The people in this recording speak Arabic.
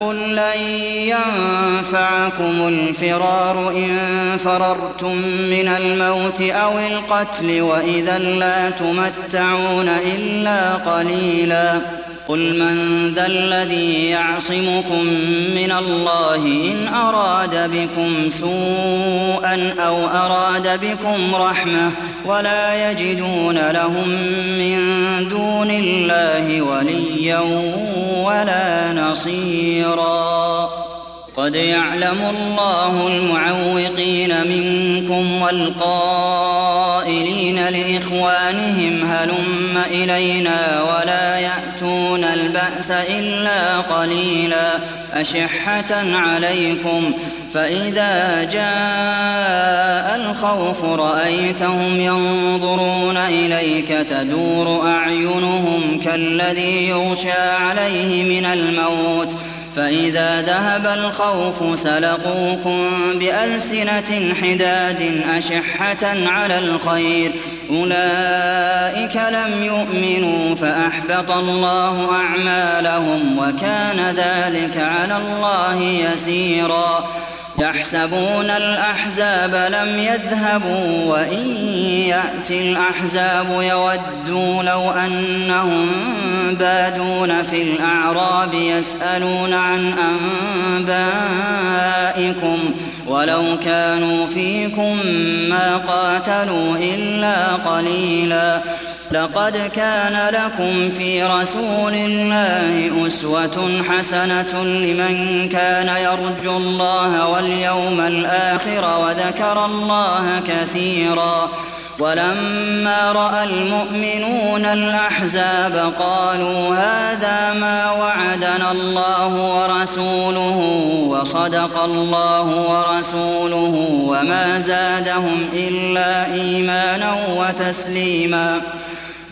قل لن ينفعكم الفرار إن فررتم من الموت أو القتل وإذا لا تمتعون إلا قليلا قل من ذا الذي يعصمكم من الله إن أراد بكم سوءا أو أراد بكم رحمة ولا يجدون لهم من دون الله وليا ولا نصيرا قد يعلم الله المعوقين منكم والقائلين لإخوانهم هلم إلينا ولا يأتون البأس إلا قليلا أشحة عليكم فإذا جاء الخوف رأيتهم ينظرون إليك تدور أعينهم كالذي يغشى عليه من الموت فإذا ذهب الخوف سلقوكم بألسنة حداد أشحة على الخير أولئك لم يؤمنوا فأحبط الله أعمالهم وكان ذلك على الله يسيرا يحسبون الأحزاب لم يذهبوا وإن يأتي الأحزاب يودوا لو أنهم بادون في الأعراب يسألون عن أنبائكم ولو كانوا فيكم ما قاتلوا إلا قليلا لقد كان لكم في رسول الله أسوة حسنة لمن كان يرجو الله واليوم الآخر وذكر الله كثيرا ولما رأى المؤمنون الأحزاب قالوا هذا ما وعدنا الله ورسوله وصدق الله ورسوله وما زادهم إلا إيمانا وتسليما